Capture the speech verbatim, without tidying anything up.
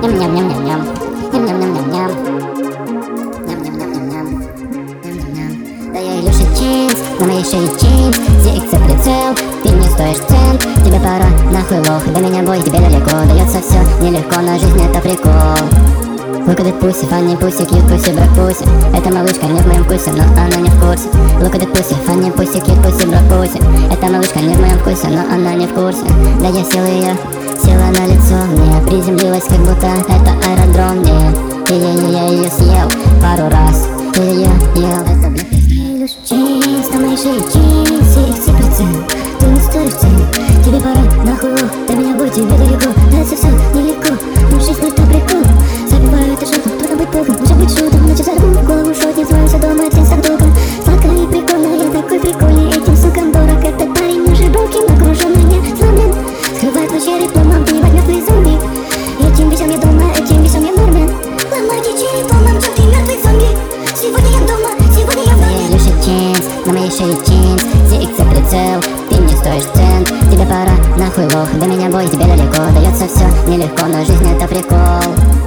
Ням-ням-ням-ням-ням. Ням-ням-ням-ням-ням. Ням-ням-ням-ням-ням. Ням-ням-ням. Да я Илюша Чейнс, на моей шее Чейнс, зи икс прицел, ты не стоишь цент. Тебе пора нахуй лох, до меня бой, тебе далеко. Дается все нелегко, но жизнь это прикол. Look at that pussy, funny pussy, cute pussy, брак pussy. Эта малышка не в моем вкусе, но она не в курсе. Look at that pussy, funny pussy, cute pussy, брак pussy. Эта малышка не в моем вкусе, но она не в курсе. Да я сел ее, села на лицо мне, приземлилась, как будто это аэродром мне. И я, я, я ее съел пару раз, и я ее ел. Илюша Чейнс, на моей шее Чейнс, зи икс прицел, ты не стоишь цен. Тебе пора нахуй лох, до меня бой, тебе далеко. Дается все нелегко, но жизнь это прикол. Забиваю это шутом, трудно быть богом, может быть шутом. Ночью взорву голову, шот, не смоемся дома, один с долгом. Сладко и прикольно, я такой прикольный, этим сукам дорог. Этот парень уже Бокин, окружен меня сломлен. Скрывает твой череп, ломам, ты ебать мертвый зомби. Этим вещам я дома, этим вещам я в норме. Ломайте череп, ломам, чё ты мертвый зомби. Сегодня я дома, сегодня я в доме. Илюша Чейнс, на моей шее Чейнс, зи икс прицел, ты не стоишь цент. Тебе пора нахуй лох, до меня бой, тебе далеко. Дается все нелегко, но жизнь это прикол.